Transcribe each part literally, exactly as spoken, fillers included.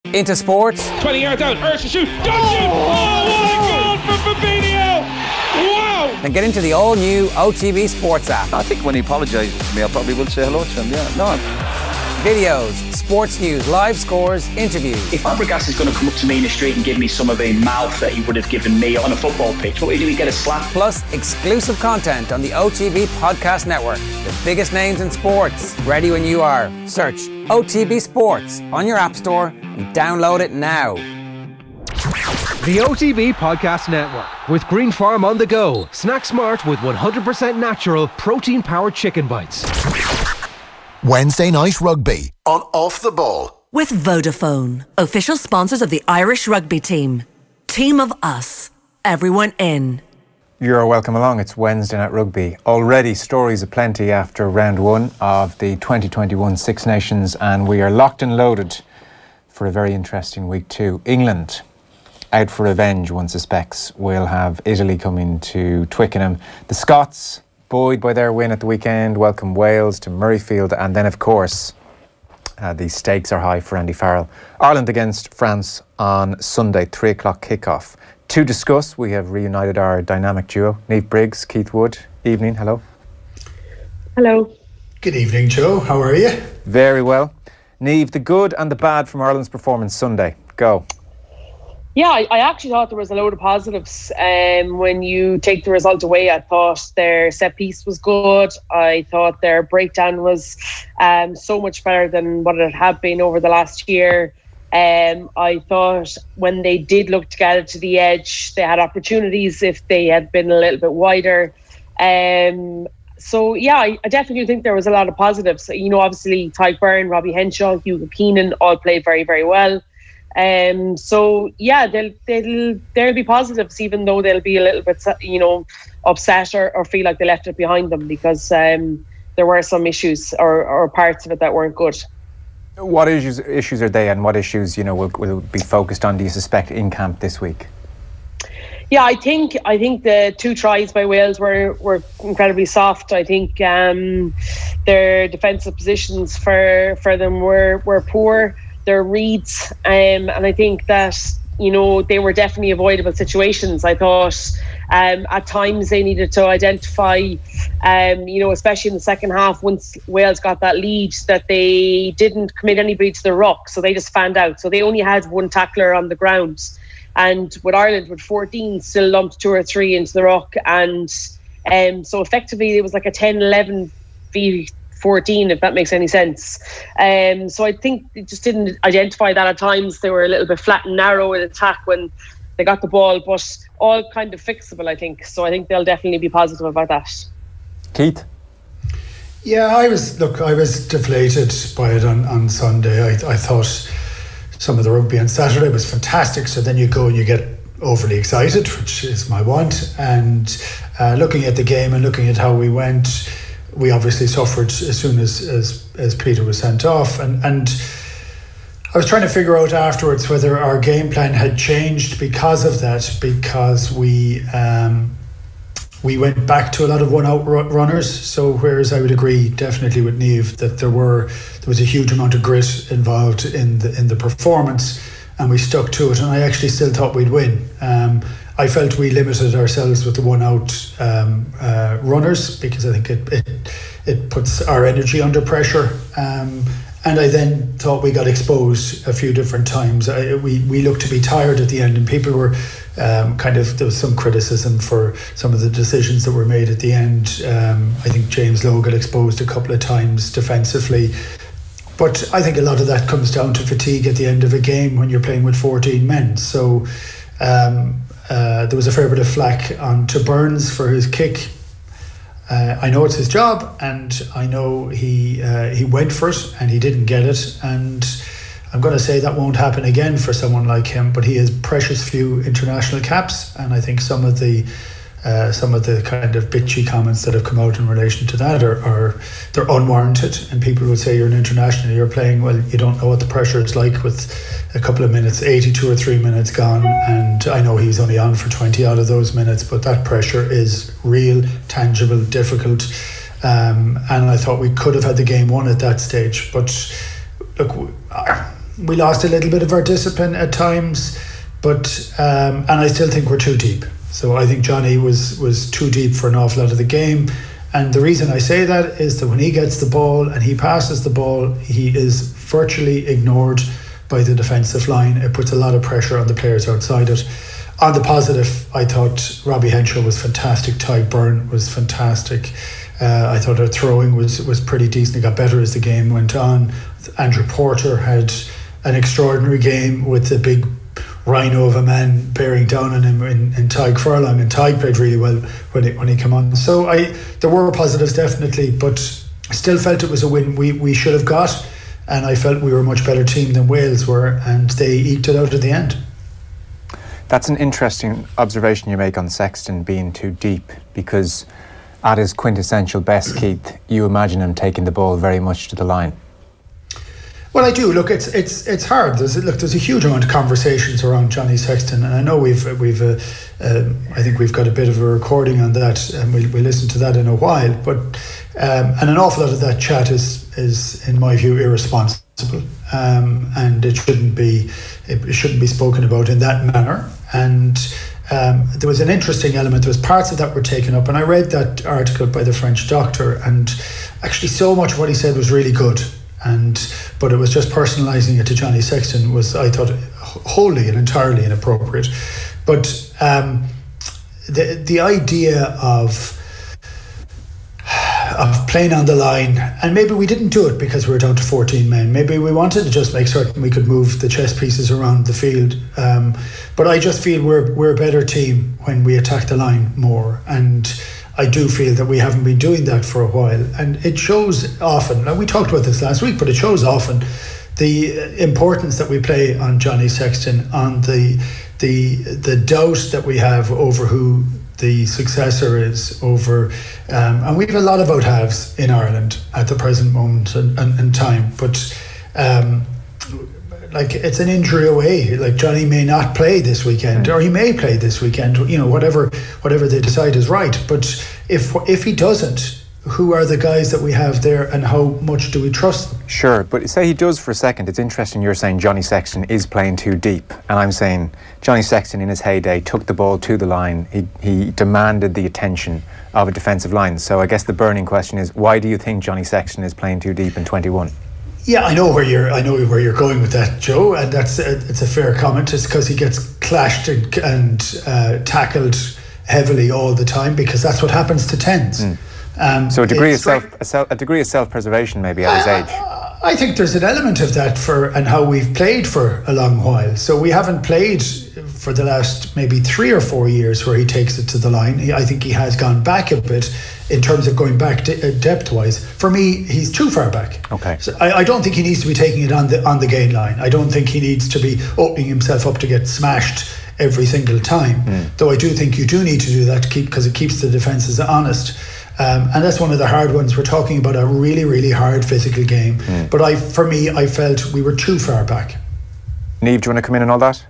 into sports. twenty yards out, Ursha shoot, Dungeon! Oh, what a goal from Fabinho! Wow! Then get into the all-new O T B Sports app. I think when he apologises to me, I probably will say hello to him, yeah. No. Videos, sports news, live scores, interviews. If Fabregas is going to come up to me in the street and give me some of the mouth that he would have given me on a football pitch, what do we do? We get a slap. Plus, exclusive content on the O T B Podcast Network. The biggest names in sports. Ready when you are. Search O T B Sports on your app store and download it now. The O T B Podcast Network with Green Farm on the go. Snack smart with one hundred percent natural protein-powered chicken bites. Wednesday Night Rugby on Off the Ball. With Vodafone, official sponsors of the Irish rugby team. Team of us. Everyone in. You're welcome along. It's Wednesday Night Rugby. Already stories aplenty after round one of the twenty twenty-one Six Nations, and we are locked and loaded for a very interesting week two. England out for revenge, one suspects. We'll have Italy coming to Twickenham. The Scots, buoyed by their win at the weekend, welcome Wales to Murrayfield, and then of course uh, the stakes are high for Andy Farrell. Ireland against France on Sunday, three o'clock kickoff. To discuss, we have reunited our dynamic duo, Niamh Briggs, Keith Wood. Evening, hello. Hello. Good evening, Joe. How are you? Very well. Niamh, the good and the bad from Ireland's performance Sunday. Go. Yeah, I, I actually thought there was a load of positives. Um, when you take the result away, I thought their set piece was good. I thought their breakdown was um, so much better than what it had been over the last year. Um, I thought when they did look to get it to the edge, they had opportunities if they had been a little bit wider. Um, so, yeah, I, I definitely think there was a lot of positives. You know, obviously, Tadhg Beirne, Robbie Henshaw, Hugo Keenan all played very, very well. Um, so yeah, they'll they'll there'll be positives, even though they'll be a little bit, you know, upset or, or feel like they left it behind them, because um, there were some issues or, or parts of it that weren't good. What issues issues are they, and what issues, you know, will, will be focused on, do you suspect, in camp this week? Yeah, I think I think the two tries by Wales were, were incredibly soft. I think um, their defensive positions for for them were were poor. Their reads, um, and I think that, you know, they were definitely avoidable situations. I thought um, at times they needed to identify, um, you know, especially in the second half, once Wales got that lead, that they didn't commit anybody to the ruck, so they just fanned out. So they only had one tackler on the ground, and with Ireland with fourteen still lumped two or three into the ruck, and um, so effectively it was like a ten eleven v fourteen, if that makes any sense. Um, so I think they just didn't identify that at times. They were a little bit flat and narrow in attack when they got the ball, but all kind of fixable, I think. So I think they'll definitely be positive about that. Keith? Yeah, I was, look, I was deflated by it on, on Sunday. I, I thought some of the rugby on Saturday was fantastic. So then you go and you get overly excited, which is my want. And uh, looking at the game and looking at how we went, we obviously suffered as soon as, as as Peter was sent off, and and I was trying to figure out afterwards whether our game plan had changed because of that, because we um, we went back to a lot of one-out runners. So whereas I would agree definitely with Niamh that there were there was a huge amount of grit involved in the in the performance, and we stuck to it, and I actually still thought we'd win. Um, I felt we limited ourselves with the one-out um, uh, runners, because I think it, it it puts our energy under pressure. Um, and I then thought we got exposed a few different times. I, we we looked to be tired at the end, and people were um, kind of, there was some criticism for some of the decisions that were made at the end. Um, I think James Lowe got exposed a couple of times defensively. But I think a lot of that comes down to fatigue at the end of a game when you're playing with fourteen men. So um, uh, there was a fair bit of flack on to Burns for his kick. Uh, I know it's his job, and I know he uh, he went for it and he didn't get it. And I'm going to say that won't happen again for someone like him. But he has precious few international caps, and I think some of the Uh, some of the kind of bitchy comments that have come out in relation to that are, are they're unwarranted, and people would say you're an international, you're playing, well, you don't know what the pressure it's like with a couple of minutes, eighty-two or three minutes gone, and I know he was only on for twenty out of those minutes, but that pressure is real, tangible, difficult, um, and I thought we could have had the game won at that stage. But look, we lost a little bit of our discipline at times, but um, and I still think we're too deep. So I think Johnny was was too deep for an awful lot of the game. And the reason I say that is that when he gets the ball and he passes the ball, he is virtually ignored by the defensive line. It puts a lot of pressure on the players outside it. On the positive, I thought Robbie Henshaw was fantastic. Ty Byrne was fantastic. Uh, I thought our throwing was, was pretty decent. It got better as the game went on. Andrew Porter had an extraordinary game with the big rhino of a man bearing down on him in, in Tyg Furlong, and Tyg played really well when he, when he came on. So I there were positives definitely, but I still felt it was a win we, we should have got, and I felt we were a much better team than Wales were, and they eked it out at the end. That's an interesting observation you make on Sexton being too deep, because at his quintessential best, Keith, you imagine him taking the ball very much to the line. Well, I do. Look, it's it's it's hard. There's look, there's a huge amount of conversations around Johnny Sexton, and I know we've we've uh, uh, I think we've got a bit of a recording on that, and we'll we'll listen to that in a while. But um, and an awful lot of that chat is is in my view irresponsible, um, and it shouldn't be it shouldn't be spoken about in that manner. And um, there was an interesting element. There was parts of that were taken up, and I read that article by the French doctor, and actually so much of what he said was really good. And but it was just personalising it to Johnny Sexton was, I thought, wholly and entirely inappropriate. But um, the the idea of of playing on the line, and maybe we didn't do it because we were down to fourteen men. Maybe we wanted to just make certain we could move the chess pieces around the field. Um, but I just feel we're we're a better team when we attack the line more, and I do feel that we haven't been doing that for a while, and it shows often. Now, we talked about this last week, but it shows often the importance that we play on Johnny Sexton, on the the the doubt that we have over who the successor is, over um, and we have a lot of out halves in Ireland at the present moment and, and, and time, but um, like it's an injury away. Like Johnny may not play this weekend, or he may play this weekend. You know, whatever whatever they decide is right. But if if he doesn't, who are the guys that we have there, and how much do we trust them? Sure, but say he does for a second. It's interesting you're saying Johnny Sexton is playing too deep, and I'm saying Johnny Sexton in his heyday took the ball to the line. He he demanded the attention of a defensive line. So I guess the burning question is, why do you think Johnny Sexton is playing too deep in twenty-one? Yeah, I know where you're. I know where you're going with that, Joe, and that's a, it's a fair comment. Just because he gets clashed and, and uh, tackled heavily all the time, because that's what happens to tens. Mm. Um, so a degree of self, a, self, a degree of self-preservation, maybe at his age. Uh, I think there's an element of that for and how we've played for a long while. So we haven't played for the last maybe three or four years where he takes it to the line. He, I think he has gone back a bit in terms of going back de- depth-wise. For me, he's too far back. Okay. So I, I don't think he needs to be taking it on the on the gain line. I don't think he needs to be opening himself up to get smashed every single time. Mm. Though I do think you do need to do that to keep, because it keeps the defences honest. Um, and that's one of the hard ones. We're talking about a really, really hard physical game. Mm. But I, for me, I felt we were too far back. Niamh, do you want to come in on all that?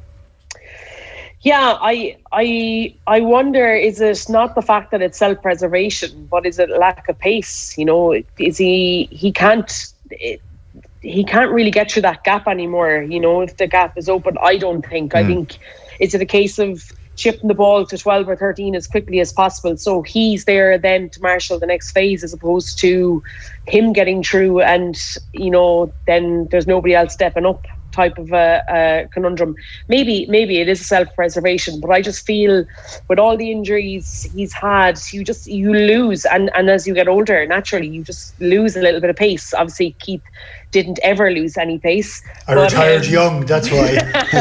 Yeah, I, I, I wonder, is it not the fact that it's self-preservation, but is it lack of pace? You know, is he, he can't, it, he can't really get through that gap anymore. You know, if the gap is open, I don't think. Mm. I think, is it a case of chipping the ball to twelve or thirteen as quickly as possible, so he's there then to marshal the next phase, as opposed to him getting through and, you know, then there's nobody else stepping up type of a, a conundrum. Maybe maybe it is self-preservation, but I just feel with all the injuries he's had, you just you lose, and, and as you get older, naturally you just lose a little bit of pace. Obviously Keith didn't ever lose any pace. I but, retired um, young, that's why.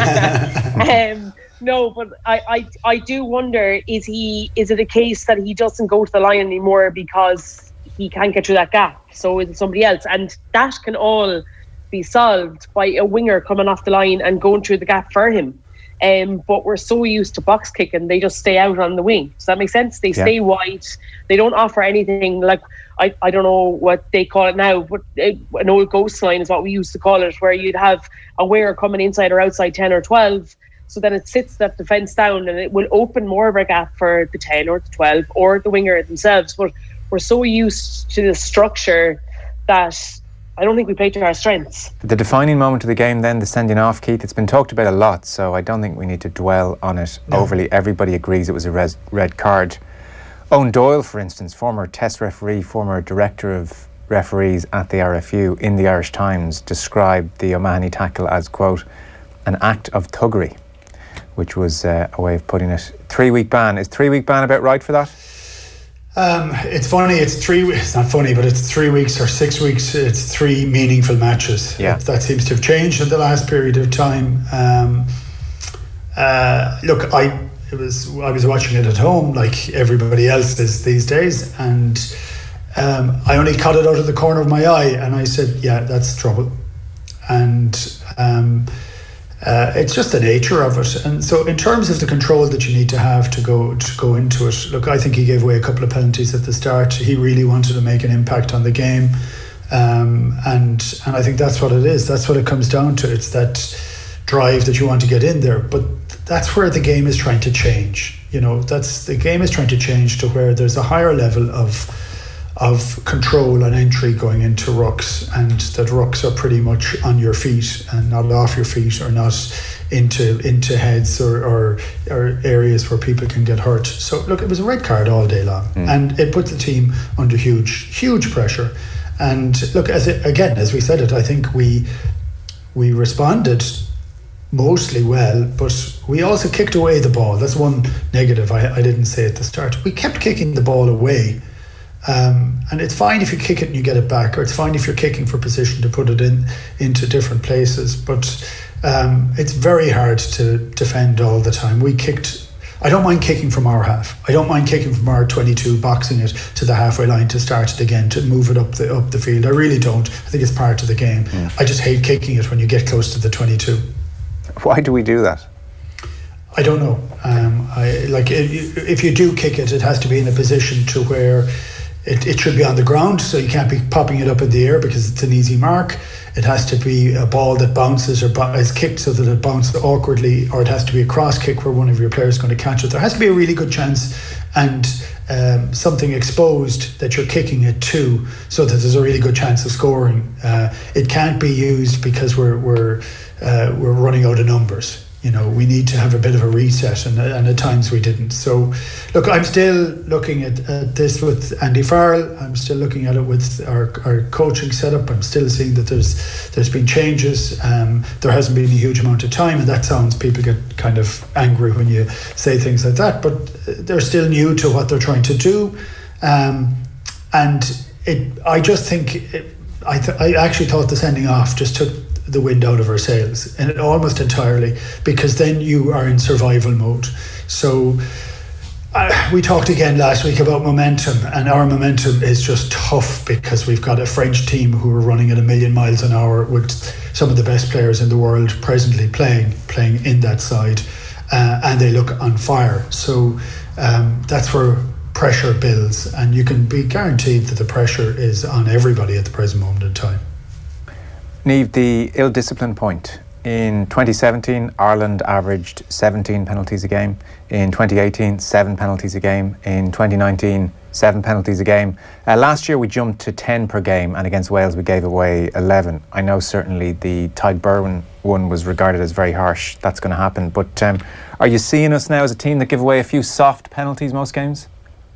um, No, but I, I, I do wonder, is he is it a case that he doesn't go to the line anymore because he can't get through that gap? So is it somebody else? And that can all be solved by a winger coming off the line and going through the gap for him. Um, but we're so used to box kicking, they just stay out on the wing. Does that make sense? They yeah. stay wide. They don't offer anything. Like, I, I don't know what they call it now, but it, an old ghost line is what we used to call it, where you'd have a winger coming inside or outside ten or twelve. So then it sits that defence down, and it will open more of a gap for the ten or the twelve or the winger themselves. But we're so used to the structure that I don't think we played to our strengths. The defining moment of the game then, the sending off, Keith, it's been talked about a lot, so I don't think we need to dwell on it no. overly. Everybody agrees it was a res- red card. Owen Doyle, for instance, former Test referee, former director of referees at the R F U, in the Irish Times, described the O'Mahony tackle as, quote, an act of thuggery, which was uh, a way of putting it. Three-week ban. Is three-week ban about right for that? Um, it's funny, it's three it's not funny, but it's three weeks or six weeks, it's three meaningful matches. Yeah. That seems to have changed in the last period of time. Um, uh, look, I it was I was watching it at home like everybody else is these days, and um, I only caught it out of the corner of my eye, and I said, yeah, that's trouble. And um, Uh, it's just the nature of it. And so in terms of the control that you need to have to go to go into it, look, I think he gave away a couple of penalties at the start. He really wanted to make an impact on the game, um, and and I think that's what it is. That's what it comes down to. It's that drive that you want to get in there. But that's where the game is trying to change. You know, that's the game is trying to change to where there's a higher level of of control and entry going into rucks, and that rucks are pretty much on your feet and not off your feet, or not into into heads or, or, or areas where people can get hurt. So look, it was a red card all day long, mm. and it put the team under huge huge pressure. And look, as it, again, as we said it, I think we we responded mostly well, but we also kicked away the ball. That's one negative I, I didn't say at the start. We kept kicking the ball away. Um, and it's fine if you kick it and you get it back, or it's fine if you're kicking for position to put it in into different places, but um, it's very hard to defend all the time. We kicked, I don't mind kicking from our half. I don't mind kicking from our twenty-two, boxing it to the halfway line to start it again, to move it up the up the field. I really don't. I think it's part of the game. Yeah. I just hate kicking it when you get close to the twenty-two. Why do we do that? I don't know. Um, I like if you do kick it, it has to be in a position to where It, it should be on the ground, so you can't be popping it up in the air because it's an easy mark. It has to be a ball that bounces or bo- is kicked so that it bounces awkwardly, or it has to be a cross kick where one of your players is going to catch it. There has to be a really good chance and um, something exposed that you're kicking it to, so that there's a really good chance of scoring. Uh, it can't be used because we're we're uh, we're running out of numbers. You know, we need to have a bit of a reset, and, and at times we didn't. So, look, I'm still looking at, at this with Andy Farrell. I'm still looking at it with our, our coaching setup. I'm still seeing that there's there's been changes. Um, there hasn't been a huge amount of time, and that sounds, people get kind of angry when you say things like that. But they're still new to what they're trying to do, um, and it. I just think it, I th- I actually thought the sending off just took the wind out of our sails, and it almost entirely, because then you are in survival mode. So uh, we talked again last week about momentum, and our momentum is just tough because we've got a French team who are running at a million miles an hour with some of the best players in the world presently playing playing in that side, uh, and they look on fire. So um, that's where pressure builds, and you can be guaranteed that the pressure is on everybody at the present moment in time. Niamh, the ill-discipline point. In twenty seventeen, Ireland averaged seventeen penalties a game. In twenty eighteen, seven penalties a game. In twenty nineteen, seven penalties a game. Uh, last year we jumped to ten per game, and against Wales we gave away eleven. I know certainly the Tadhg-Beirne one was regarded as very harsh. That's going to happen. But um, are you seeing us now as a team that give away a few soft penalties most games?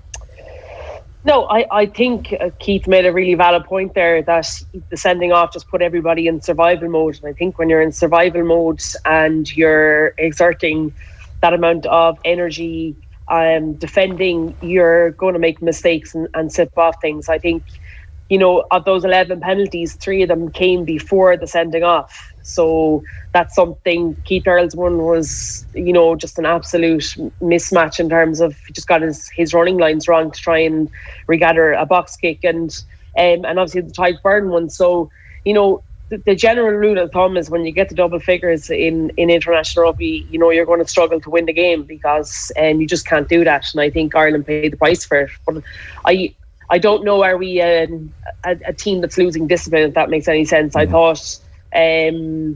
No, I, I think uh, Keith made a really valid point there, that the sending off just put everybody in survival mode. And I think when you're in survival mode and you're exerting that amount of energy um, defending, you're going to make mistakes and, and slip off things. I think, you know, of those eleven penalties, three of them came before the sending off. So that's something. Keith Earls' one was, you know, just an absolute mismatch in terms of he just got his, his running lines wrong to try and regather a box kick, and um, and obviously the Tadhg-Beirne one. So, you know, the, the general rule of thumb is when you get to double figures in, in international rugby, you know, you're going to struggle to win the game, because um, you just can't do that. And I think Ireland paid the price for it. But I I don't know, are we um, a, a team that's losing discipline, if that makes any sense? Mm-hmm. I thought... Um,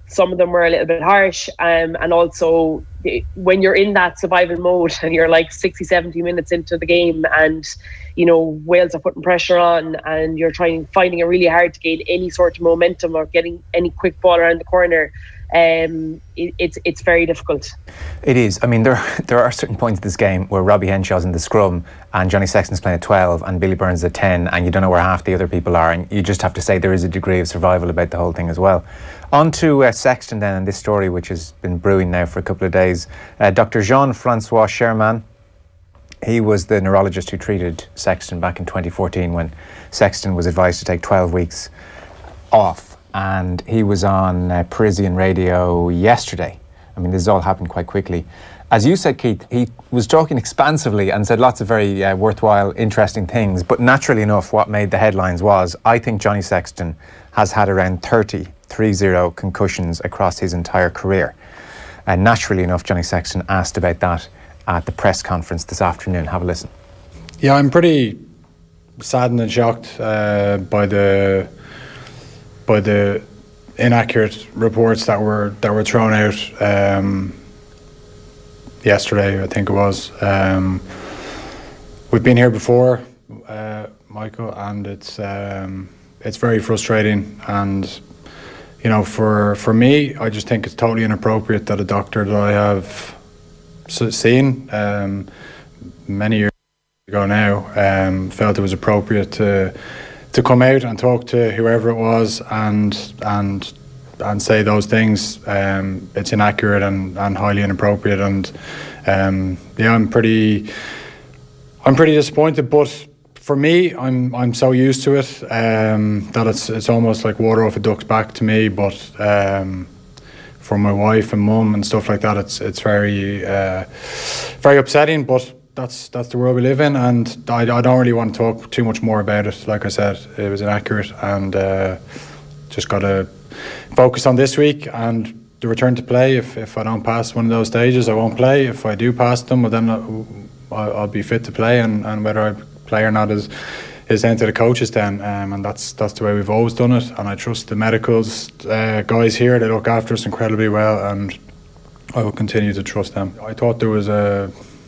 some of them were a little bit harsh, um, and also when you're in that survival mode and you're like sixty, seventy minutes into the game, and you know Wales are putting pressure on, and you're trying finding it really hard to gain any sort of momentum or getting any quick ball around the corner. Um, it, it's it's very difficult. It is. I mean, there there are certain points in this game where Robbie Henshaw's in the scrum and Johnny Sexton's playing at twelve and Billy Burns at ten, and you don't know where half the other people are, and you just have to say there is a degree of survival about the whole thing as well. On to uh, Sexton then, and this story which has been brewing now for a couple of days. Uh, Doctor Jean-Francois Sherman, he was the neurologist who treated Sexton back in twenty fourteen when Sexton was advised to take twelve weeks off. And he was on uh, Parisian radio yesterday. I mean, this has all happened quite quickly. As you said, Keith, he was talking expansively and said lots of very uh, worthwhile, interesting things. But naturally enough, what made the headlines was, I think Johnny Sexton has had around thirty, three zero concussions across his entire career. And naturally enough, Johnny Sexton asked about that at the press conference this afternoon. Have a listen. Yeah, I'm pretty saddened and shocked uh, by the... by the inaccurate reports that were that were thrown out um, yesterday, I think it was. Um, we've been here before, uh, Michael, and it's um, it's very frustrating. And you know, for for me, I just think it's totally inappropriate that a doctor that I have seen um, many years ago now um, felt it was appropriate to. to come out and talk to whoever it was and and and say those things. Um, it's inaccurate and, and highly inappropriate, and um, yeah, I'm pretty I'm pretty disappointed. But for me, I'm I'm so used to it um, that it's it's almost like water off a duck's back to me. But um, for my wife and mum and stuff like that, it's it's very uh, very upsetting. But That's that's the world we live in, and I, I don't really want to talk too much more about it. Like I said, it was inaccurate, and uh, just got to focus on this week and the return to play. If if I don't pass one of those stages, I won't play. If I do pass them, well, then I'll, I'll be fit to play, and, and whether I play or not is is down to the coaches then, um, and that's that's the way we've always done it. And I trust the medicals uh, guys here; they look after us incredibly well, and I will continue to trust them. I thought there was a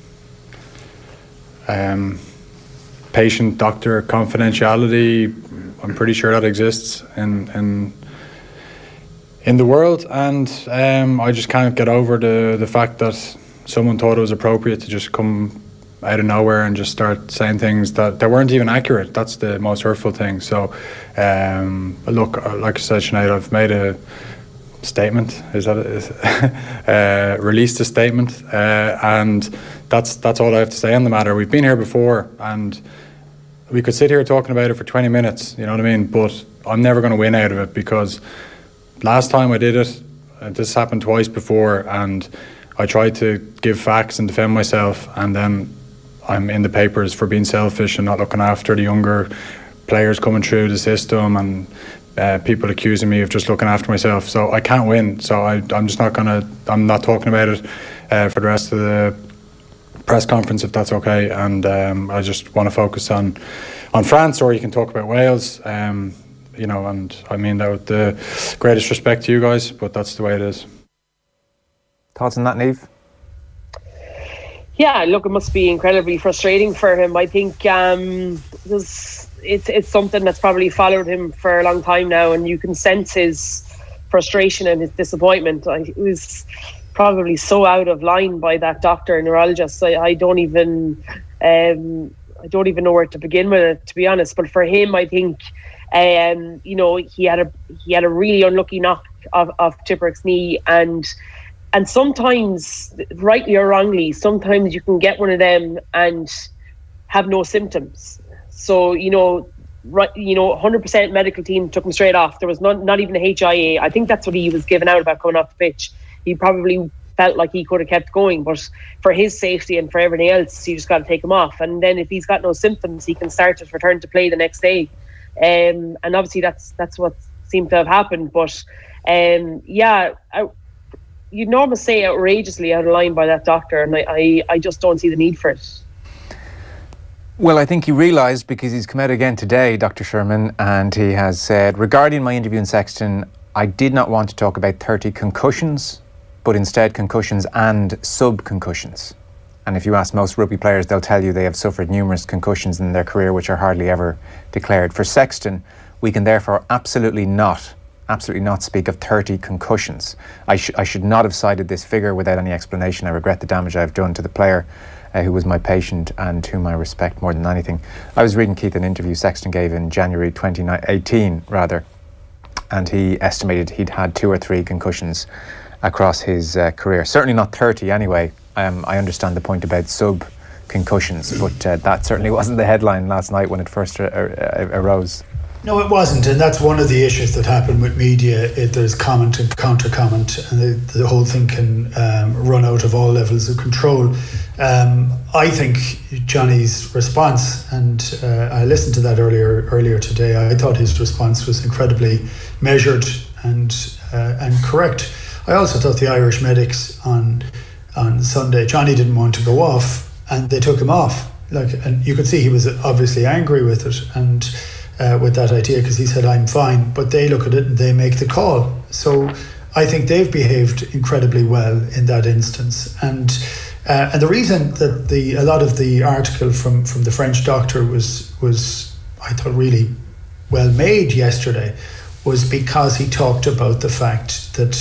Um, patient-doctor confidentiality. I'm pretty sure that exists in in in the world, and um, I just can't get over the the fact that someone thought it was appropriate to just come out of nowhere and just start saying things that, that weren't even accurate. That's the most hurtful thing. So, um, look, like I said, Sinead, I've made a statement. Is that it? uh, released a statement, uh, and that's that's all I have to say on the matter. We've been here before, and we could sit here talking about it for twenty minutes. You know what I mean? But I'm never going to win out of it, because last time I did it, uh, this happened twice before, and I tried to give facts and defend myself, and then I'm in the papers for being selfish and not looking after the younger players coming through the system, and uh, people accusing me of just looking after myself. So I can't win. So I, I'm just not gonna. I'm not talking about it uh, for the rest of the press conference, if that's okay. And um, I just want to focus on on France, or you can talk about Wales. Um, you know, and I mean that with the greatest respect to you guys, but that's the way it is. Thoughts on that, Niamh? Yeah, look, it must be incredibly frustrating for him. I think um, it's it's something that's probably followed him for a long time now, and you can sense his frustration and his disappointment. I, it was probably so out of line by that doctor, neurologist. I, I don't even um, I don't even know where to begin with it, to be honest. But for him, I think um, you know he had a he had a really unlucky knock of, of Tipuric's knee, and. And sometimes, rightly or wrongly, sometimes you can get one of them and have no symptoms. So, you know, right, you know, one hundred percent medical team took him straight off. There was not, not even a H I A. I think that's what he was given out about coming off the pitch. He probably felt like he could have kept going, but for his safety and for everything else, you just got to take him off. And then if he's got no symptoms, he can start his return to play the next day. Um, and obviously that's that's what seemed to have happened. But um, yeah, I, you'd normally say outrageously out of line by that doctor, and I, I, I just don't see the need for it. Well, I think he realised, because he's come out again today, Doctor Sherman, and he has said, regarding my interview in Sexton, I did not want to talk about thirty concussions, but instead concussions and sub-concussions. And if you ask most rugby players, they'll tell you they have suffered numerous concussions in their career which are hardly ever declared. For Sexton, we can therefore absolutely not, absolutely not speak of thirty concussions. I, sh- I should not have cited this figure without any explanation. I regret the damage I've done to the player uh, who was my patient and whom I respect more than anything. I was reading, Keith, an interview Sexton gave in January twenty eighteen, rather, and he estimated he'd had two or three concussions across his uh, career. Certainly not thirty anyway. Um, I understand the point about sub-concussions, but uh, that certainly wasn't the headline last night when it first ar- ar- arose. No, it wasn't, and that's one of the issues that happen with media. It, there's comment and counter-comment, and the, the whole thing can um, run out of all levels of control. Um, I think Johnny's response, and uh, I listened to that earlier earlier today, I thought his response was incredibly measured and uh, and correct. I also thought the Irish medics on on Sunday, Johnny didn't want to go off, and they took him off. Like, and you could see he was obviously angry with it, and uh, with that idea, because he said, "I'm fine," but they look at it and they make the call. So I think they've behaved incredibly well in that instance, and uh, and the reason that the a lot of the article from from the French doctor was was I thought really well made yesterday was because he talked about the fact that.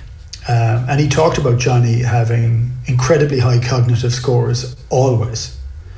Um, and he talked about Johnny having incredibly high cognitive scores always.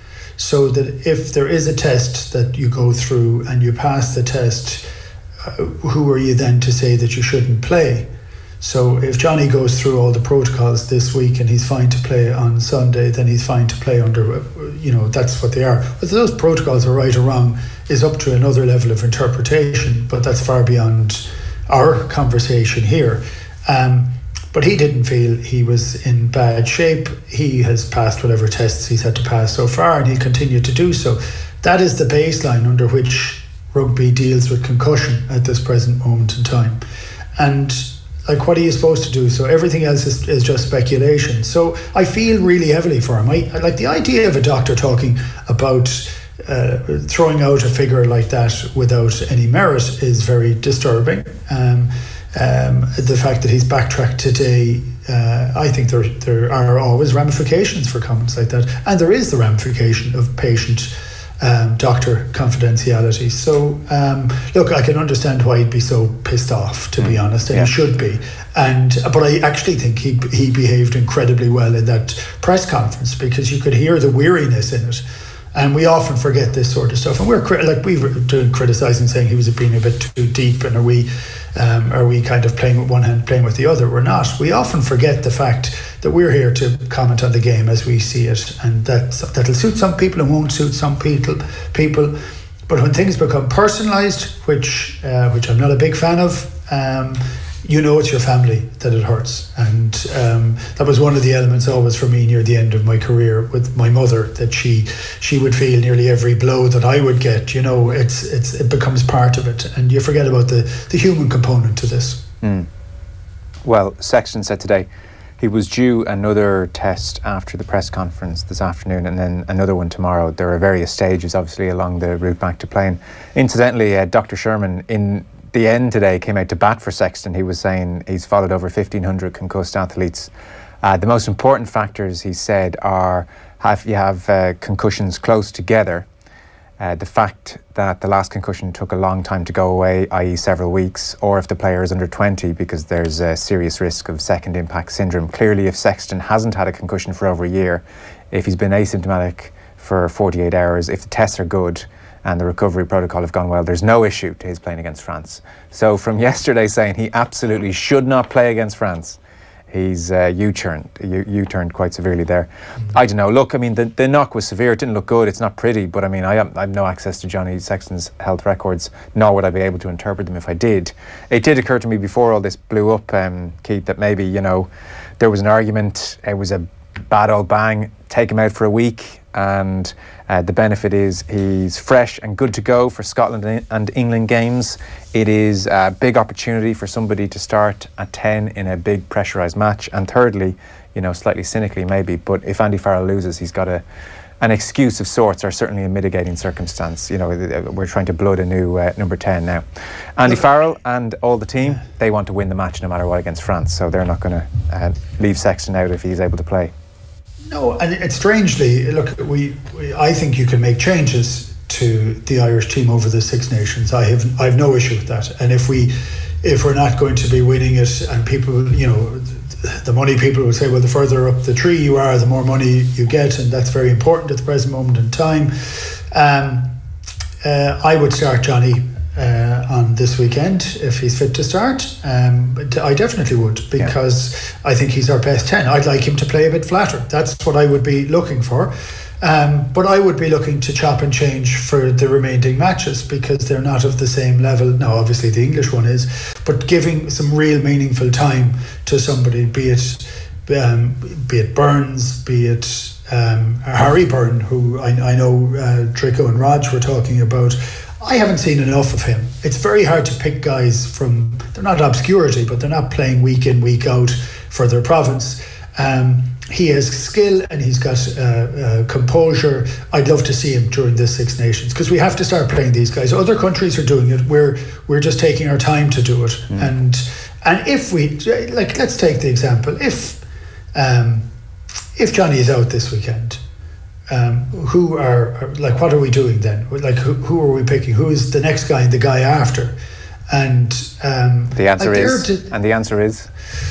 So that if there is a test that you go through and you pass the test, uh, who are you then to say that you shouldn't play? So if Johnny goes through all the protocols this week and he's fine to play on Sunday, then he's fine to play under, you know, that's what they are. Whether those protocols are right or wrong is up to another level of interpretation, but that's far beyond our conversation here. Um, But he didn't feel he was in bad shape. He has passed whatever tests he's had to pass so far, and he'll continue to do so. That is the baseline under which rugby deals with concussion at this present moment in time. And like, what are you supposed to do? So everything else is, is just speculation. So I feel really heavily for him. I, I like the idea of a doctor talking about uh, throwing out a figure like that without any merit is very disturbing. Um, Um, the fact that he's backtracked today, uh, I think there there are always ramifications for comments like that, and there is the ramification of patient um, doctor confidentiality. So um, look, I can understand why he'd be so pissed off, to be honest, and yeah. he should be. And but I actually think he he behaved incredibly well in that press conference, because you could hear the weariness in it. And we often forget this sort of stuff, and we're like we were doing criticising, saying he was being a bit too deep, and are we, um, are we kind of playing with one hand, playing with the other? We're not. We often forget the fact that we're here to comment on the game as we see it, and that that'll suit some people and won't suit some people. People, but when things become personalised, which uh, which I'm not a big fan of. Um, You know it's your family that it hurts, and um, that was one of the elements always for me near the end of my career with my mother, that she she would feel nearly every blow that I would get. You know, it's it's it becomes part of it, and you forget about the the human component to this. Mm. Well, Sexton said today he was due another test after the press conference this afternoon, and then another one tomorrow. There are various stages, obviously, along the route back to playing. Incidentally, uh, Doctor Sherman in the end today came out to bat for Sexton. He was saying he's followed over fifteen hundred concussed athletes. Uh, the most important factors, he said, are have you have uh, concussions close together, uh, the fact that the last concussion took a long time to go away, that is several weeks, or if the player is under twenty, because there's a serious risk of second impact syndrome. Clearly, if Sexton hasn't had a concussion for over a year, if he's been asymptomatic for forty-eight hours, if the tests are good, and the recovery protocol have gone well, there's no issue to his playing against France. So from yesterday saying he absolutely should not play against France, he's uh, U-turned, U- U-turned quite severely there. Mm-hmm. I don't know. Look, I mean, the, the knock was severe. It didn't look good. It's not pretty. But I mean, I have, I have no access to Johnny Sexton's health records, nor would I be able to interpret them if I did. It did occur to me before all this blew up, um, Keith, that maybe, you know, there was an argument. It was a bad old bang. Take him out for a week. And uh, the benefit is he's fresh and good to go for Scotland and England games. It is a big opportunity for somebody to start at ten in a big pressurised match. And thirdly, you know, slightly cynically maybe, but if Andy Farrell loses, he's got a an excuse of sorts or certainly a mitigating circumstance. You know, we're trying to blood a new uh, number ten now. Andy Farrell and all the team, they want to win the match no matter what against France, so they're not going to uh, leave Sexton out if he's able to play. No, and it's strangely, look, we, we I think you can make changes to the Irish team over the Six Nations. I have I have no issue with that. And if we if we're not going to be winning it, and people, you know, the money people will say, well, the further up the tree you are, the more money you get, and that's very important at the present moment in time. Um, uh, I would start Johnny uh, on this weekend if he's fit to start. Um, but I definitely would, because yeah. I think he's our best ten. I'd like him to play a bit flatter. That's what I would be looking for. Um, but I would be looking to chop and change for the remaining matches, because they're not of the same level. Now, obviously the English one is, but giving some real meaningful time to somebody, be it um, be it Burns, be it um, Harry Byrne, who I, I know uh, Trico and Raj were talking about. I haven't seen enough of him. It's very hard to pick guys from, they're not obscurity, but they're not playing week in, week out for their province. Um, he has skill and he's got uh, uh, composure. I'd love to see him during the Six Nations, because we have to start playing these guys. Other countries are doing it. We're we're just taking our time to do it. Mm. And and if we, like, let's take the example. If um, if Johnny is out this weekend, um, who are, like, what are we doing then? Like, who, who are we picking? Who is the next guy and the guy after? And um, the answer like is, to, and the answer is.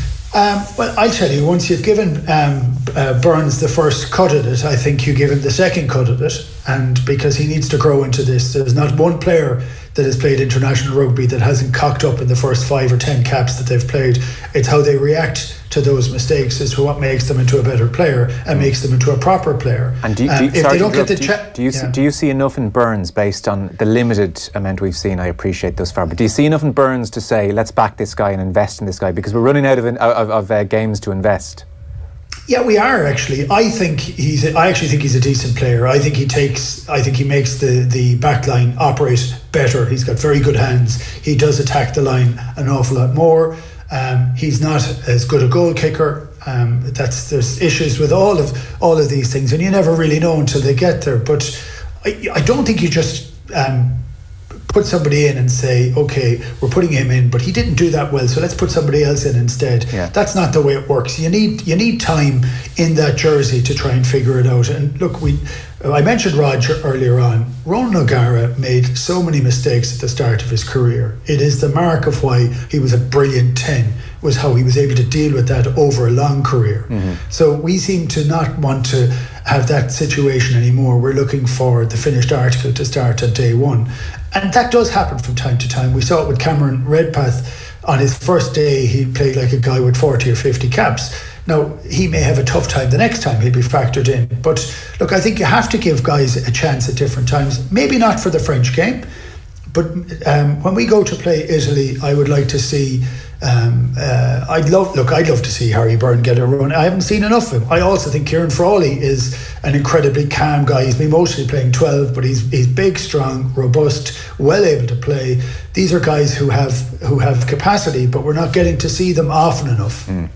Um, well, I'll tell you, once you've given um, uh, Burns the first cut at it, I think you give him the second cut at it. And because he needs to grow into this, there's not one player that has played international rugby that hasn't cocked up in the first five or ten caps that they've played. It's how they react to those mistakes is what makes them into a better player and makes them into a proper player. And do you, um, do you, if sorry, they don't get the do you, cha- do you, yeah. see, do you see enough in Burns based on the limited amount we've seen? I appreciate thus far, but do you see enough in Burns to say, let's back this guy and invest in this guy, because we're running out of of, of uh, games to invest? Yeah, we are actually. I think he's. A, I actually think he's a decent player. I think he takes. I think he makes the the back line operate better. He's got very good hands. He does attack the line an awful lot more. Um, he's not as good a goal kicker. Um, that's there's issues with all of all of these things, and you never really know until they get there. But I, I don't think you just um, put somebody in and say, okay, we're putting him in, but he didn't do that well, so let's put somebody else in instead. Yeah. That's not the way it works. You need you need time in that jersey to try and figure it out. And look, we I mentioned Roger earlier on. Ronan O'Gara made so many mistakes at the start of his career. It is the mark of why he was a brilliant ten, was how he was able to deal with that over a long career. Mm-hmm. So we seem to not want to have that situation anymore. We're looking for the finished article to start at day one. And that does happen from time to time. We saw it with Cameron Redpath. On his first day, he played like a guy with forty or fifty caps. Now, he may have a tough time the next time he'll be factored in. But look, I think you have to give guys a chance at different times. Maybe not for the French game, but um, when we go to play Italy, I would like to see... Um, uh, I'd love, look, I'd love to see Harry Byrne get a run. I haven't seen enough of him. I also think Kieran Frawley is an incredibly calm guy. He's been mostly playing twelve, but he's he's big, strong, robust, well able to play. These are guys who have who have capacity, but we're not getting to see them often enough. Mm.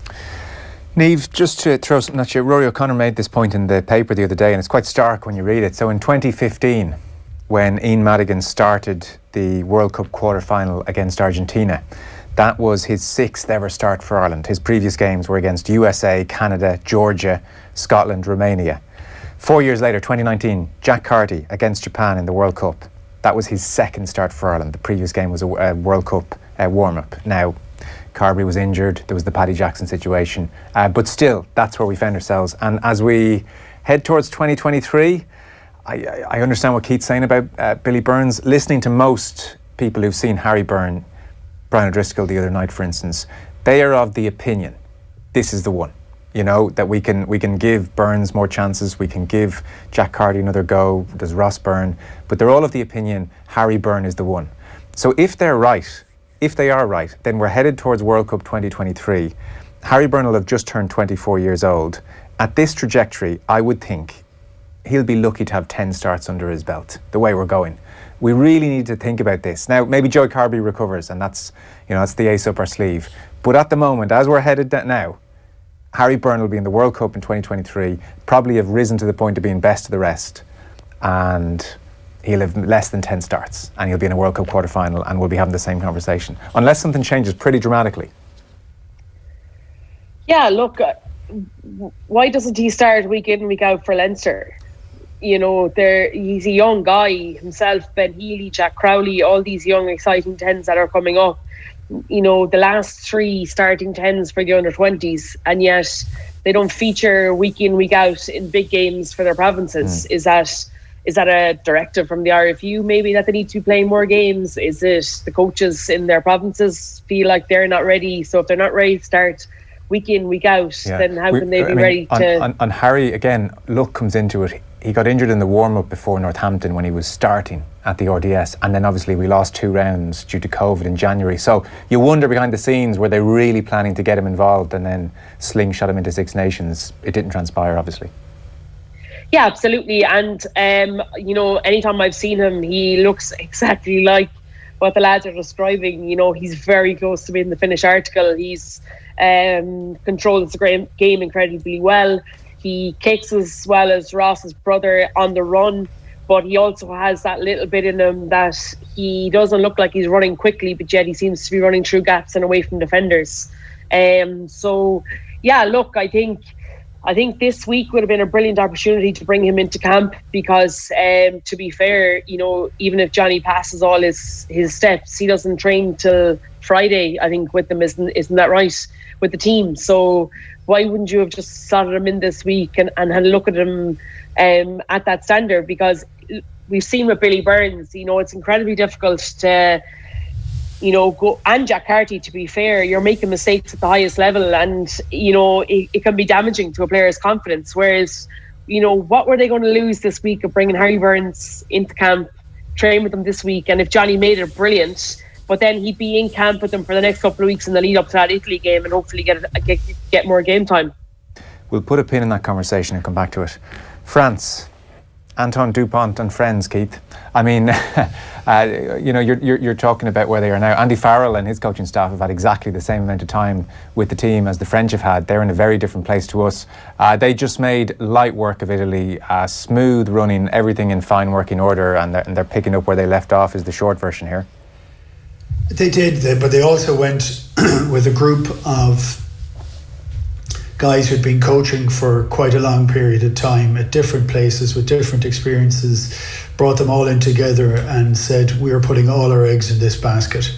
Niamh, just to throw something at you, Rory O'Connor made this point in the paper the other day, and it's quite stark when you read it. So in twenty fifteen, when Ian Madigan started the World Cup quarter-final against Argentina, that was his sixth ever start for Ireland. His previous games were against U S A, Canada, Georgia, Scotland, Romania. Four years later, twenty nineteen, Jack Carty against Japan in the World Cup. That was his second start for Ireland. The previous game was a, a World Cup uh, warm-up. Now, Carberry was injured. There was the Paddy Jackson situation. Uh, but still, that's where we found ourselves. And as we head towards twenty twenty-three, I, I understand what Keith's saying about uh, Billy Burns. Listening to most people who've seen Harry Byrne, Brian O'Driscoll the other night, for instance, they are of the opinion this is the one. You know, that we can we can give Burns more chances, we can give Jack Carty another go, there's Ross Byrne, but they're all of the opinion Harry Byrne is the one. So if they're right, if they are right, then we're headed towards World Cup twenty twenty-three. Harry Byrne will have just turned twenty-four years old. At this trajectory, I would think he'll be lucky to have ten starts under his belt, the way we're going. We really need to think about this. Now, maybe Joey Carberry recovers, and that's, you know, that's the ace up our sleeve. But at the moment, as we're headed now, Harry Byrne will be in the World Cup in twenty twenty-three, probably have risen to the point of being best of the rest, and he'll have less than ten starts, and he'll be in a World Cup quarter-final, and we'll be having the same conversation, unless something changes pretty dramatically. Yeah, look, uh, why doesn't he start week in, week out for Leinster? You know, there he's a young guy himself, Ben Healy, Jack Crowley, all these young, exciting tens that are coming up. You know, the last three starting tens for the under twenties, and yet they don't feature week in, week out in big games for their provinces. Mm. Is that is that a directive from the R F U maybe that they need to be playing more games? Is it the coaches in their provinces feel like they're not ready? So if they're not ready to start week in, week out, yeah. then how we, can they be I mean, ready on, to... On, on Harry, again, luck comes into it. He got injured in the warm-up before Northampton when he was starting at the R D S, and then obviously we lost two rounds due to COVID in January. So you wonder behind the scenes, were they really planning to get him involved and then slingshot him into Six Nations? It didn't transpire, obviously. Yeah, absolutely. And, um, you know, anytime I've seen him, he looks exactly like what the lads are describing. You know, he's very close to being the finished article. He's um, controls the game incredibly well. He kicks as well as Ross's brother on the run, but he also has that little bit in him that he doesn't look like he's running quickly, but yet he seems to be running through gaps and away from defenders. Um, so, yeah, look, I think I think this week would have been a brilliant opportunity to bring him into camp because, um, to be fair, you know, even if Johnny passes all his, his steps, he doesn't train till Friday, I think, with them, isn't, isn't that right, with the team? So why wouldn't you have just slotted him in this week and, and had a look at him um, at that standard? Because we've seen with Billy Burns, you know, it's incredibly difficult to, you know, go, and Jack Carty, to be fair, you're making mistakes at the highest level, and, you know, it, it can be damaging to a player's confidence. Whereas, you know, what were they going to lose this week of bringing Harry Burns into camp, train with them this week? And if Johnny made it, brilliant. But then he'd be in camp with them for the next couple of weeks in the lead up to that Italy game and hopefully get get, get more game time. We'll put a pin in that conversation and come back to it. France, Antoine Dupont and friends, Keith. I mean, uh, you know, you're, you're you're talking about where they are now. Andy Farrell and his coaching staff have had exactly the same amount of time with the team as the French have had. They're in a very different place to us. Uh, they just made light work of Italy, uh, smooth running, everything in fine working order, and they're, and they're picking up where they left off is the short version here. They did, but they also went with a group of guys who'd been coaching for quite a long period of time at different places with different experiences, brought them all in together and said, we're putting all our eggs in this basket.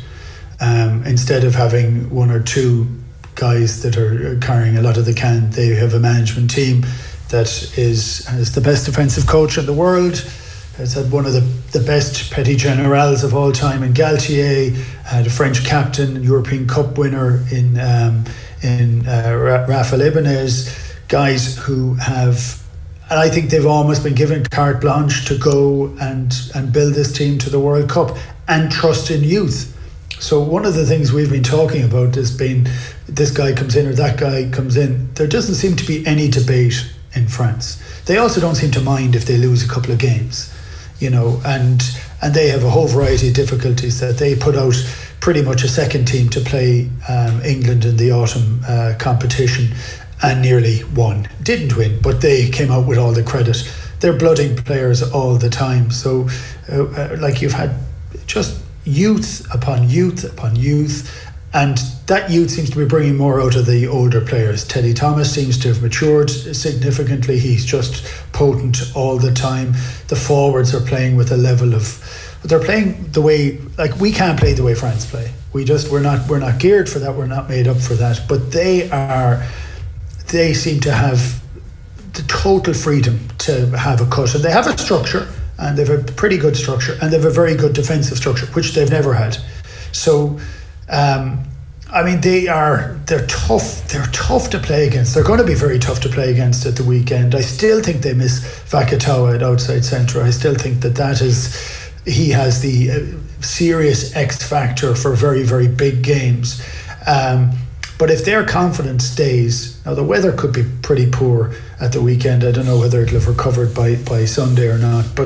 Um, instead of having one or two guys that are carrying a lot of the can, they have a management team that is, is the best defensive coach in the world, has had one of the, the best petit generals of all time in Galtier, had a French captain, European Cup winner in um, in uh, Rafael Ibanez, guys who have, and I think they've almost been given carte blanche to go and, and build this team to the World Cup and trust in youth. So one of the things we've been talking about has been this guy comes in or that guy comes in. There doesn't seem to be any debate in France. They also don't seem to mind if they lose a couple of games. You know, and and they have a whole variety of difficulties that they put out pretty much a second team to play um, England in the autumn uh, competition and nearly won. Didn't win, but they came out with all the credit. They're blooding players all the time. So, uh, uh, like you've had just youth upon youth upon youth, and that youth seems to be bringing more out of the older players. Teddy Thomas seems to have matured significantly. He's just potent all the time. The forwards are playing with a level of, they're playing the way, like we can't play the way France play. We just, we're not, we're not geared for that. We're not made up for that. But they are, they seem to have the total freedom to have a cut. And they have a structure, and they've a pretty good structure, and they've a very good defensive structure, which they've never had. So, Um, I mean, they are, they're tough, they're tough to play against. They're going to be very tough to play against at the weekend. I still think they miss Vakatawa at outside centre. I still think that that is, he has the uh, serious X factor for very, very big games. Um, but if their confidence stays, now the weather could be pretty poor at the weekend. I don't know whether it'll have recovered by, by Sunday or not. But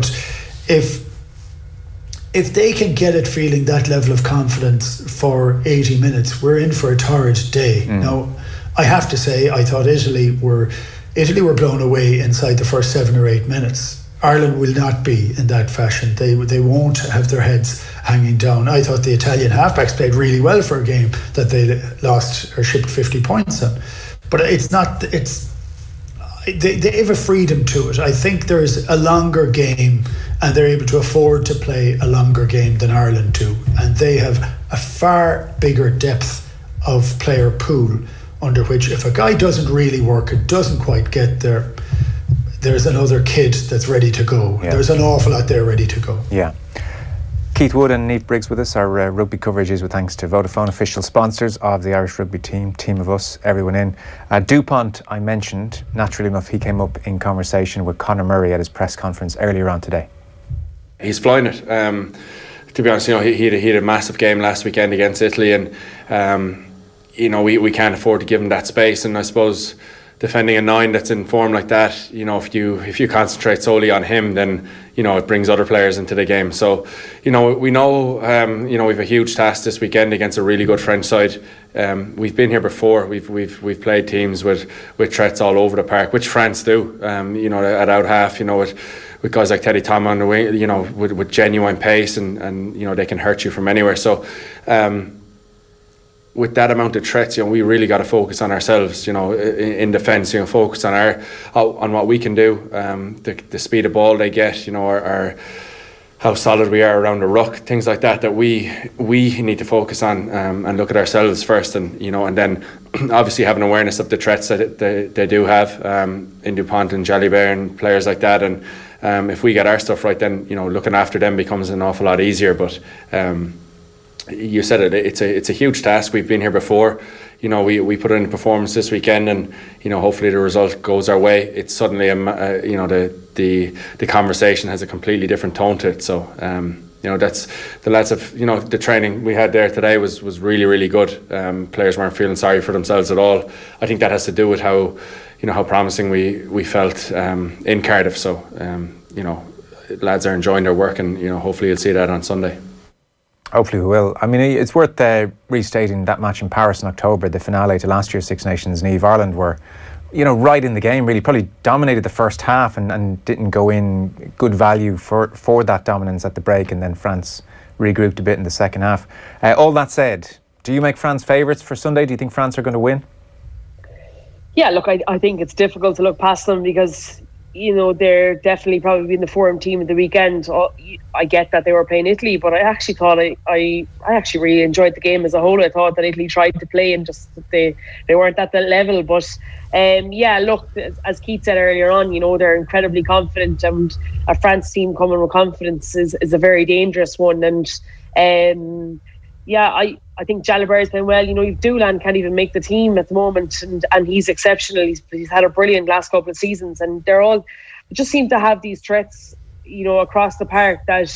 if If they can get it feeling that level of confidence for eighty minutes, we're in for a torrid day. Mm. Now, I have to say, I thought Italy were Italy were blown away inside the first seven or eight minutes. Ireland will not be in that fashion. They they won't have their heads hanging down. I thought the Italian halfbacks played really well for a game that they lost or shipped fifty points on. But it's not, it's, they, they have a freedom to it. I think there's a longer game and they're able to afford to play a longer game than Ireland do. And they have a far bigger depth of player pool under which if a guy doesn't really work, it doesn't quite get there, there's another kid that's ready to go. Yeah. There's an awful lot there ready to go. Yeah. Keith Wood and Niamh Briggs with us. Our uh, rugby coverage is with thanks to Vodafone, official sponsors of the Irish rugby team, Team of Us, everyone in. Uh, Dupont, I mentioned, naturally enough, he came up in conversation with Conor Murray at his press conference earlier on today. He's flying it. Um, to be honest, you know, he, he, had a, he had a massive game last weekend against Italy, and um, you know, we, we can't afford to give him that space. And I suppose defending a nine that's in form like that, you know, if you if you concentrate solely on him, then you know it brings other players into the game. So, you know, we know, um, you know, we've a huge task this weekend against a really good French side. Um, we've been here before. We've we've we've played teams with with threats all over the park, which France do. Um, you know, at out half, you know, with with guys like Teddy Thomas on the wing, you know, with, with genuine pace, and and you know they can hurt you from anywhere. So. Um, With that amount of threats, you know, we really got to focus on ourselves. You know, in, in defence, you know, focus on our on what we can do. Um, the the speed of ball they get, you know, our, our how solid we are around the ruck, things like that. That we we need to focus on um, and look at ourselves first, and you know, and then obviously have an awareness of the threats that they they do have um, in Dupont and Jalibert and players like that. And um, if we get our stuff right, then you know, looking after them becomes an awful lot easier. But um, you said it, it's a it's a huge task. We've been here before. You know, we, we put in a performance this weekend, and you know, hopefully the result goes our way. It's suddenly a, uh, you know, the the the conversation has a completely different tone to it. So um, you know, that's the lads have, you know, the training we had there today was was really really good. Um, players weren't feeling sorry for themselves at all. I think that has to do with how, you know, how promising we we felt um, in Cardiff. So um, you know, lads are enjoying their work, and you know, hopefully you'll see that on Sunday. Hopefully we will. I mean, it's worth uh, restating that match in Paris in October, the finale to last year's Six Nations. Niamh, Ireland were, you know, right in the game, really, probably dominated the first half and, and didn't go in good value for, for that dominance at the break, and then France regrouped a bit in the second half. Uh, all that said, do you make France favourites for Sunday? Do you think France are going to win? Yeah, look, I, I think it's difficult to look past them because, you know, they're definitely probably been the form team of the weekend. I get that they were playing Italy, but I actually thought I, I, I actually really enjoyed the game as a whole. I thought that Italy tried to play and just they they weren't at that level. But um, yeah, look, as Keith said earlier on, you know, they're incredibly confident, and a France team coming with confidence is, is a very dangerous one. And um, yeah, I, I think Jalibert's been well. You know, Doolan can't even make the team at the moment, and, and he's exceptional. He's, he's had a brilliant last couple of seasons, and they're all they just seem to have these threats, you know, across the park that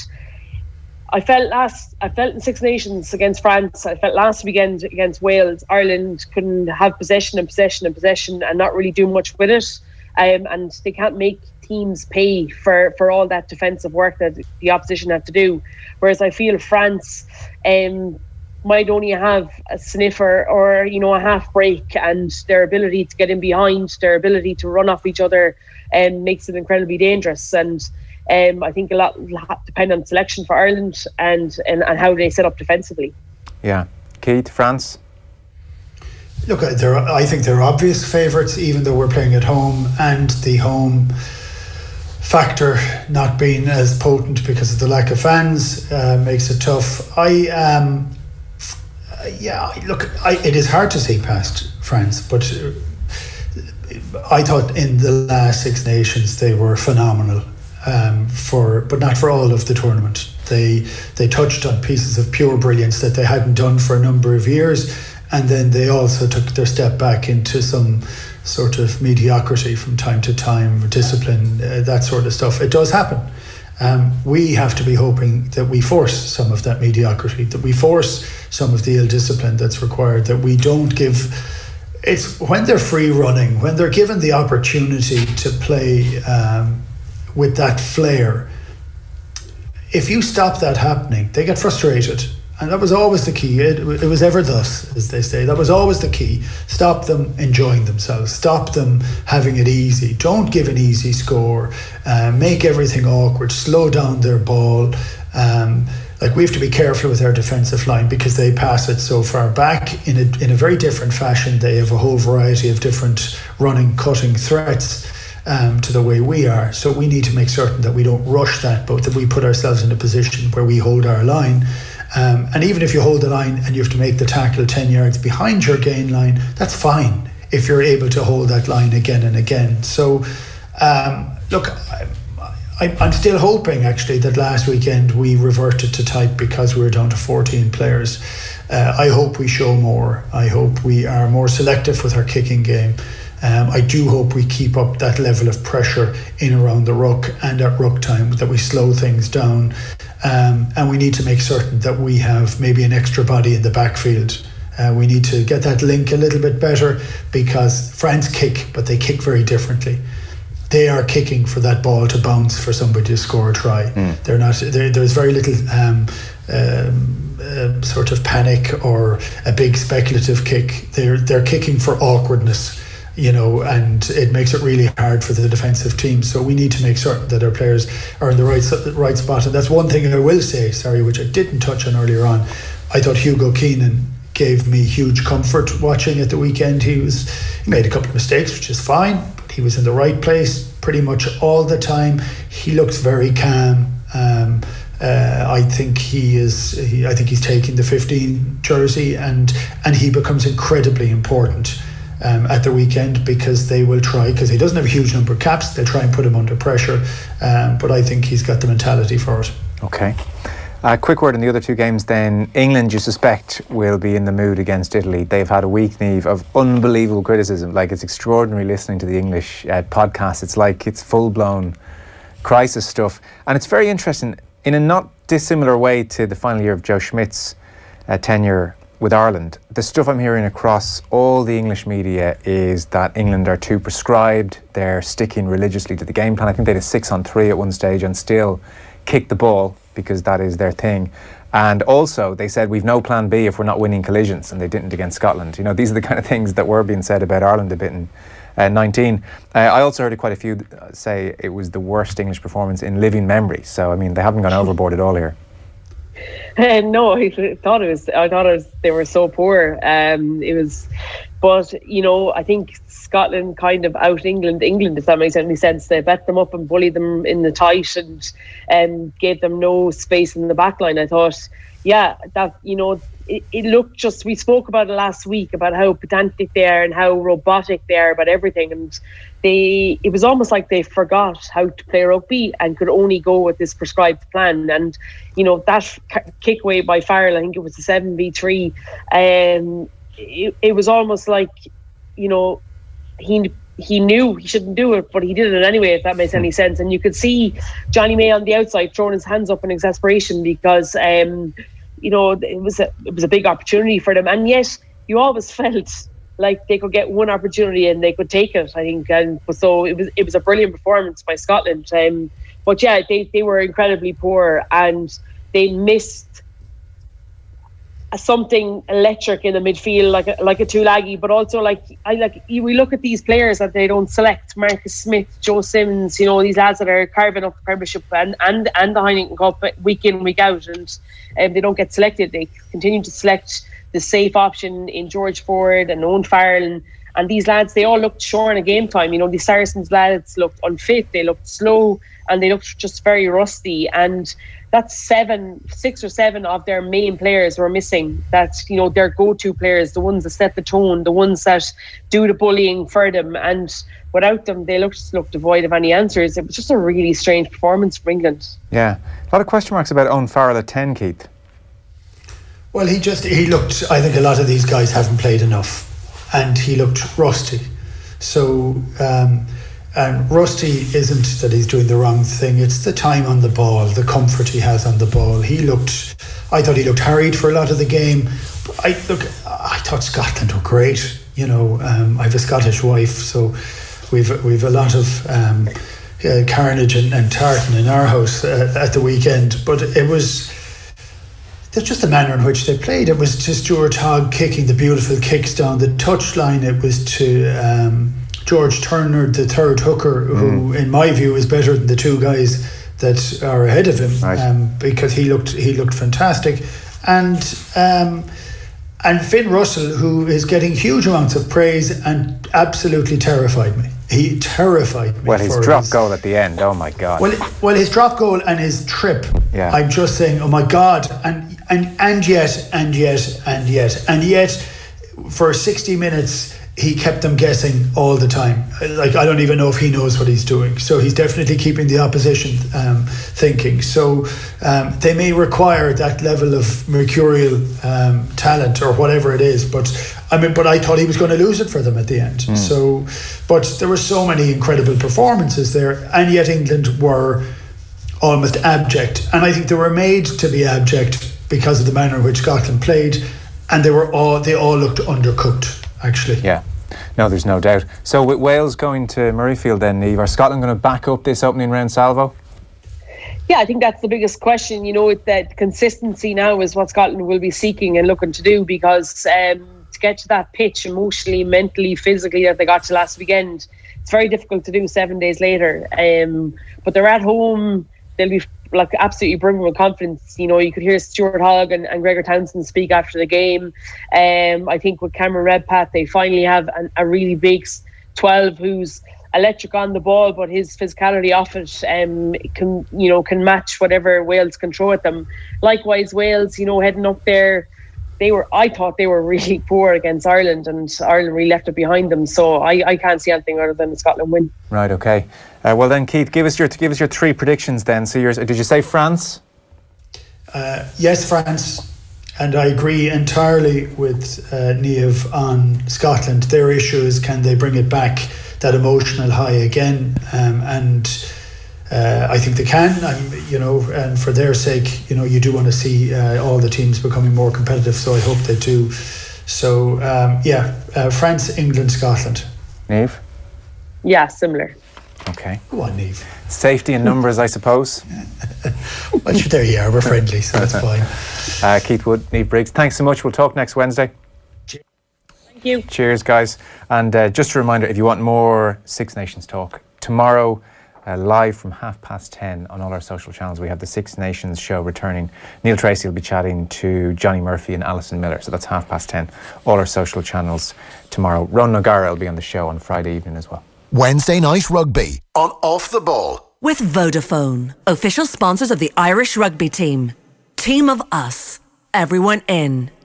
I felt last. I felt in Six Nations against France. I felt last weekend against Wales. Ireland couldn't have possession and possession and possession and not really do much with it, um, and they can't make teams pay for, for all that defensive work that the opposition have to do. Whereas I feel France um, might only have a sniffer or, you know, a half break, and their ability to get in behind, their ability to run off each other um, makes it incredibly dangerous. And um, I think a lot will depend on selection for Ireland and, and, and how they set up defensively. Yeah. Keith, France? Look, they're, I think they're obvious favourites, even though we're playing at home, and the home factor not being as potent because of the lack of fans uh, makes it tough. I um, yeah, look, I, it is hard to see past France, but I thought in the last Six Nations they were phenomenal, um, for but not for all of the tournament. They they touched on pieces of pure brilliance that they hadn't done for a number of years, and then they also took their step back into some sort of mediocrity from time to time, discipline, uh, that sort of stuff. It does happen. Um, we have to be hoping that we force some of that mediocrity, that we force some of the ill discipline that's required, that we don't give. It's when they're free running, when they're given the opportunity to play um, with that flair. If you stop that happening, they get frustrated, And that was always the key. It, it was ever thus, as they say. That was always the key. Stop them enjoying themselves. Stop them having it easy. Don't give an easy score. Uh, make everything awkward. Slow down their ball. Um, like we have to be careful with our defensive line because they pass it so far back in a, in a very different fashion. They have a whole variety of different running, cutting threats um, to the way we are. So we need to make certain that we don't rush that, but that we put ourselves in a position where we hold our line. Um, and even if you hold the line and you have to make the tackle ten yards behind your gain line, that's fine if you're able to hold that line again and again. So, um, look, I, I, I'm still hoping actually that last weekend we reverted to type because we were down to fourteen players. Uh, I hope we show more. I hope we are more selective with our kicking game. Um, I do hope we keep up that level of pressure in around the ruck and at ruck time, that we slow things down. Um, and we need to make certain that we have maybe an extra body in the backfield. Uh, we need to get that link a little bit better because France kick, but they kick very differently. They are kicking for that ball to bounce for somebody to score a try. Mm. They're not. They're, there's very little um, um, uh, sort of panic or a big speculative kick. They're they're kicking for awkwardness. You know, and it makes it really hard for the defensive team. So we need to make certain that our players are in the right right spot. And that's one thing I will say, sorry, which I didn't touch on earlier on. I thought Hugo Keenan gave me huge comfort watching at the weekend. He was he made a couple of mistakes, which is fine, but he was in the right place pretty much all the time. He looks very calm. Um, uh, I think he is. He, I think he's taking the fifteen jersey, and and he becomes incredibly important. Um, at the weekend because they will try, because he doesn't have a huge number of caps, they'll try and put him under pressure, um, but I think he's got the mentality for it. Okay. A uh, quick word on the other two games then. England, you suspect, will be in the mood against Italy. They've had a week, Niamh, of unbelievable criticism. Like, it's extraordinary listening to the English uh, podcast. It's like it's full-blown crisis stuff, and it's very interesting in a not dissimilar way to the final year of Joe Schmidt's uh, tenure with Ireland. The stuff I'm hearing across all the English media is that England are too prescribed. They're sticking religiously to the game plan. I think they had a six on three at one stage and still kick the ball because that is their thing. And also they said we've no plan B if we're not winning collisions, and they didn't against Scotland. You know, these are the kind of things that were being said about Ireland a bit in uh, nineteen. Uh, I also heard quite a few say it was the worst English performance in living memory. So I mean, they haven't gone overboard at all here. Uh, no, I thought it was. I thought it was. They were so poor. Um, it was, but you know, I think Scotland kind of out England. England, if that makes any sense, they bet them up and bullied them in the tight and um, gave them no space in the back line. I thought, yeah, that you know, it, it looked just. We spoke about it last week about how pedantic they are and how robotic they are about everything, and they. It was almost like they forgot how to play rugby and could only go with this prescribed plan. And you know, that kick away by Farrell, I think it was the seven v three. Um, it, it was almost like, you know, he he knew he shouldn't do it, but he did it anyway, if that makes any sense. And you could see Johnny May on the outside throwing his hands up in exasperation because, um, you know, it was a it was a big opportunity for them, and yet you always felt like they could get one opportunity and they could take it, I think. And so it was it was a brilliant performance by Scotland. Um, but yeah, they, they were incredibly poor, and they missed a, something electric in the midfield, like a, like a Tulagi. But also, like I like we look at these players that they don't select: Marcus Smith, Joe Simmons. You know, these lads that are carving up the Premiership and and and the Heineken Cup week in, week out, and um, they don't get selected. They continue to select the safe option in George Ford and Owen Farrell, and, and these lads, they all looked short in game time. You know, the Saracens lads looked unfit, they looked slow, and they looked just very rusty. And that's seven, six or seven of their main players were missing. That's, you know, their go-to players, the ones that set the tone, the ones that do the bullying for them. And without them, they looked looked devoid of any answers. It was just a really strange performance for England. Yeah, a lot of question marks about Owen Farrell at ten, Keith. Well, he just, he looked, I think a lot of these guys haven't played enough, and he looked rusty. So, um, and rusty isn't that he's doing the wrong thing, it's the time on the ball, the comfort he has on the ball. He looked, I thought he looked harried for a lot of the game. I look, I thought Scotland were great. You know, um, I have a Scottish wife, so we've we've a lot of um, uh, carnage and, and tartan in our house uh, at the weekend. But it was, there's just the manner in which they played. It was to Stuart Hogg kicking the beautiful kicks down the touchline. It was to um, George Turner, the third hooker, who, mm. in my view, is better than the two guys that are ahead of him, right. um, because he looked he looked fantastic, and um, and Finn Russell, who is getting huge amounts of praise and absolutely terrified me. He terrified me. Well, his drop his, goal at the end, oh my God. Well, well, his drop goal and his trip. Yeah. I'm just saying, oh my God, and and and yet, and yet, and yet, and yet, for sixty minutes. He kept them guessing all the time. Like, I don't even know if he knows what he's doing. So he's definitely keeping the opposition um, thinking. So um, they may require that level of mercurial um, talent or whatever it is. But I mean, but I thought he was going to lose it for them at the end. Mm. So, but there were so many incredible performances there, and yet England were almost abject. And I think they were made to be abject because of the manner in which Scotland played, and they were all they all looked undercooked. Actually, yeah, no, there's no doubt. So with Wales going to Murrayfield, then, Niamh, are Scotland going to back up this opening round salvo? Yeah, I think that's the biggest question. You know, that consistency now is what Scotland will be seeking and looking to do, because um, to get to that pitch emotionally, mentally, physically that they got to last weekend, it's very difficult to do seven days later. Um, but they're at home. They'll be like absolutely brimming with confidence. You know, you could hear Stuart Hogg and, and Gregor Townsend speak after the game. Um, I think with Cameron Redpath, they finally have an, a really big twelve who's electric on the ball, but his physicality off it um, can, you know, can match whatever Wales can throw at them. Likewise, Wales, you know, heading up there, they were, I thought they were really poor against Ireland, and Ireland really left it behind them. So I, I can't see anything other than a Scotland win. Right, okay. Uh, well then, Keith, give us your give us your three predictions then. So yours, did you say France? Uh, yes, France, and I agree entirely with uh, Niamh on Scotland. Their issue is, can they bring it back, that emotional high again? Um, and uh, I think they can. I'm, you know, and for their sake, you know, you do want to see uh, all the teams becoming more competitive. So I hope they do. So um, yeah, uh, France, England, Scotland. Niamh? Yeah, similar. Okay. Go on, Niamh. Safety in numbers, I suppose. Well, there you are. We're friendly, so that's fine. Uh, Keith Wood, Niamh Briggs, thanks so much. We'll talk next Wednesday. Thank you. Cheers, guys. And uh, just a reminder, if you want more Six Nations talk, tomorrow, uh, live from half past ten on all our social channels, we have the Six Nations show returning. Neil Tracy will be chatting to Johnny Murphy and Alison Miller. So that's half past ten, all our social channels tomorrow. Ron O'Gara will be on the show on Friday evening as well. Wednesday Night Rugby on Off the Ball. With Vodafone, official sponsors of the Irish rugby team. Team of us, everyone in.